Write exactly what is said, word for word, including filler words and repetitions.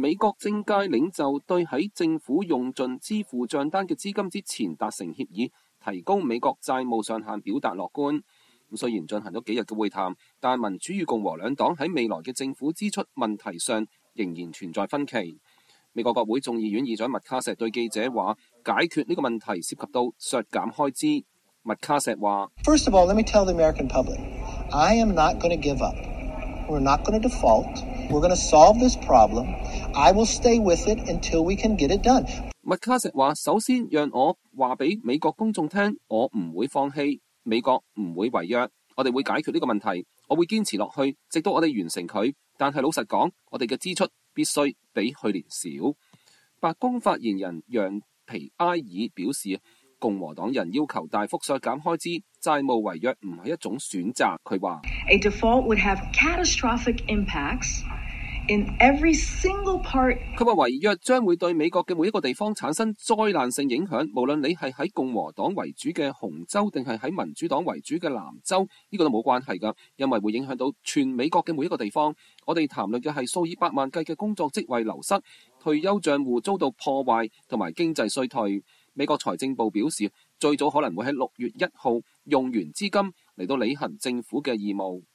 美國政界領袖對喺政府用盡支付帳單嘅資金之前達成協議，提高美國債務上限表達樂觀。咁雖然進行咗幾日嘅會談，但民主與共和兩黨喺未來嘅政府支出問題上仍然存在分歧。美國國會眾議院議長麥卡錫對記者話：解決呢個問題涉及到削減開支。麥卡錫話 First of all, let me tell the American public, I am not going to give up. We're not going to default. We're going to solve this problem. I will stay with it until we can get it done. 麥卡錫話：首先讓我話俾美國公眾聽，我唔會放棄，美國唔會違約，我哋會解決呢個問題，我會堅持落去，直到我哋完成佢。但係老實講，我哋嘅支出必須比去年少。白宮發言人楊皮埃爾表示，共和黨人要求大幅削減開支，債務違約唔係一種選擇。佢話 A default would have catastrophic impacts in every single part. 佢話違約將會對美國嘅每一個地方產生災難性影響，無論你係喺共和黨為主嘅紅州定係喺民主黨為主嘅藍州，呢個都冇關係㗎，因為會影響到全美國嘅每一個地方。我哋談論嘅係數以百萬計嘅工作職位流失、退休帳戶遭到破壞同埋經濟衰退。美國財政部表示，最早可能會喺六月一號用完資金嚟到履行政府嘅義務。